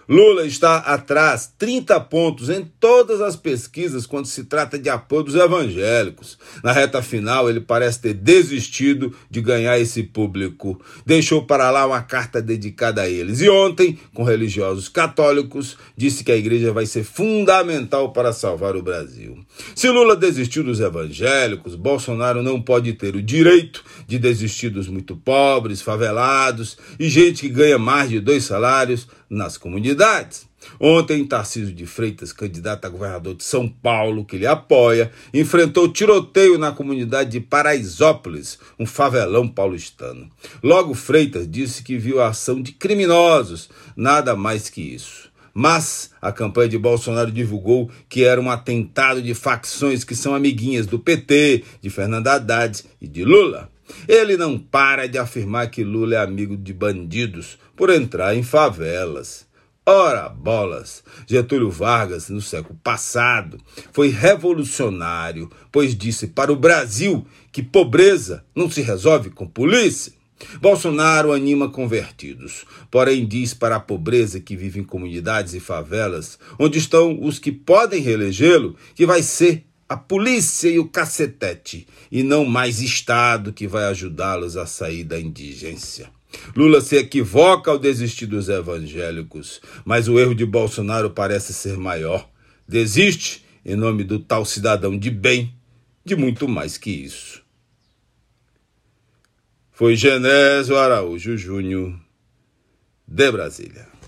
Lula está atrás 30 pontos em todas as pesquisas quando se trata de apoio dos evangélicos. Na reta final, ele parece ter desistido de ganhar esse público. Deixou para lá uma carta dedicada a eles. E ontem, com religiosos católicos, disse que a igreja vai ser fundamental para salvar o Brasil. Se Lula desistiu dos evangélicos, Bolsonaro não pode ter o direito de desistir dos muito pobres, favelados e gente que ganha mais de 2 salários nas comunidades. Ontem, Tarcísio de Freitas, candidato a governador de São Paulo, que ele apoia, enfrentou tiroteio na comunidade de Paraisópolis, um favelão paulistano. Logo, Freitas disse que viu a ação de criminosos, nada mais que isso. Mas a campanha de Bolsonaro divulgou que era um atentado de facções que são amiguinhas do PT, de Fernando Haddad e de Lula. Ele não para de afirmar que Lula é amigo de bandidos por entrar em favelas. Ora bolas! Getúlio Vargas, no século passado, foi revolucionário, pois disse para o Brasil que pobreza não se resolve com polícia. Bolsonaro anima convertidos, porém diz para a pobreza que vive em comunidades e favelas, onde estão os que podem reelegê-lo, que vai ser a polícia e o cacetete, e não mais Estado que vai ajudá-los a sair da indigência. Lula se equivoca ao desistir dos evangélicos, mas o erro de Bolsonaro parece ser maior. Desiste, em nome do tal cidadão de bem, de muito mais que isso. Foi Genésio Araújo Júnior, de Brasília.